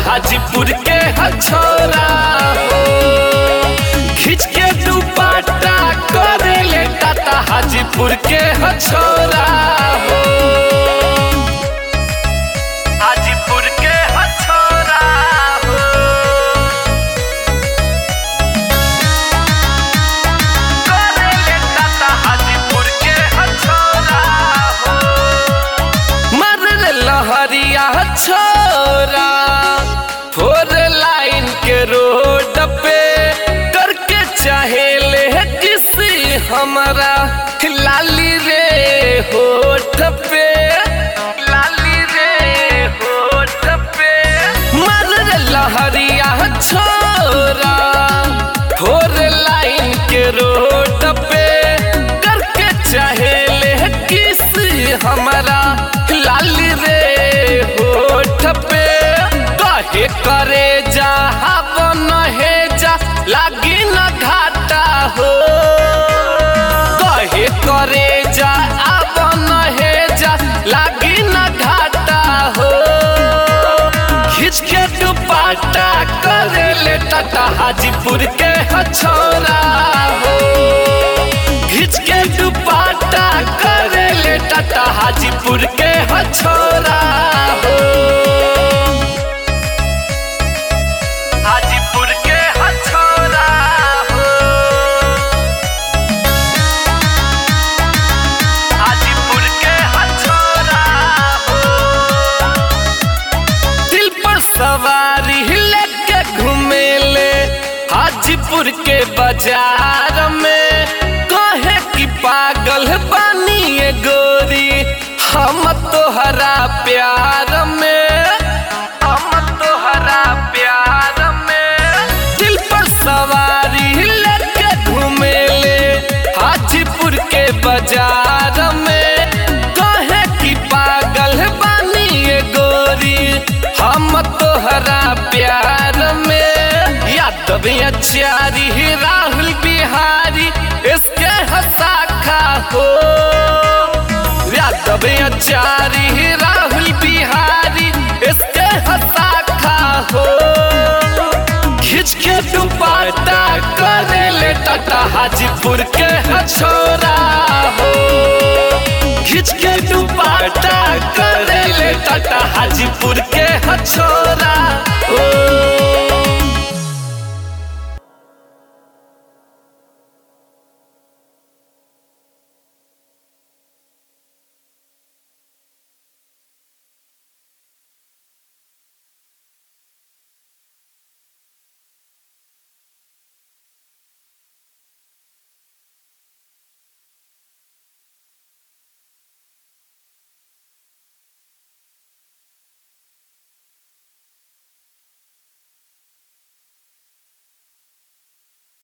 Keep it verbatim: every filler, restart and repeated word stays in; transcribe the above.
हाजीपुर के हछोरा हो। खींच के दुपट्टा करे ले टाटा हाजीपुर के हछोरा हो। हाजीपुर के हछोरा हो। करे ले टाटा हाजीपुर के हछोरा हो। मर लहरिया छोरा फोर लाइन के रोड पे करके चाहे ले किसी हमारा लाली रे होठ पे, लाली रे होठ पे। मर लहरिया छोरा फोर लाइन के रोड पे करके चाहे ले किसी हमारा लाली रे होठ पे। कहे करे जा नहे जा लागी न घाटा हो। कहे करे जा अब नहे जा लागी न घाटा हो। खींच के दुपट्टा करे ले टाटा हाजीपुर के हछोरा हो। खींच के दुपट्टा करे ले टाटा हाजीपुर के हछोरा हो। हाजीपुर के हछोरा हो। हाजीपुर के हछोरा हो। दिल पर सवारी लेके घूमेले हाजीपुर के बाजार में। कहे कि पागल बानी ये गोरी हम तोहरा प्यार में, हम तोहरा प्यार में। दिल पर सवारी लेके घूमेले हाजीपुर के बाजार में। कहे कि पागल बानी ये गोरी हम तोहरा प्यार में। यादव आचारी राहुल बिहारी इसके हसाखा हो। यादव आचारी राहुल बिहारी इसके हसाखा हो। खींच के दुपट्टा करे ले टाटा हाजीपुर के हछोरा हो। खींच के दुपट्टा करे ले टाटा हाजीपुर के हछोरा हो।